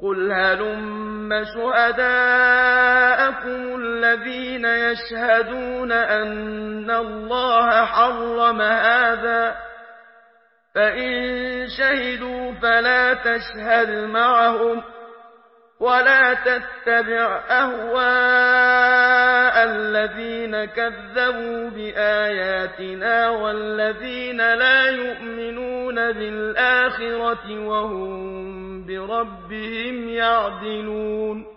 قُلْ هَلُمَّ شُهَدَاءَكُمُ الَّذِينَ يَشْهَدُونَ أَنَّ اللَّهَ حَرَّمَ هَٰذَا ۖ فَإِن شَهِدُوا فَلَا تَشْهَدْ مَعَهُمْ ۚ وَلَا تَتَّبِعْ أَهْوَاءَ الَّذِينَ كَذَّبُوا بِآيَاتِنَا وَالَّذِينَ لَا يُؤْمِنُونَ بِالْآخِرَةِ وَهُم بِرَبِّهِمْ يَعْدِلُونَ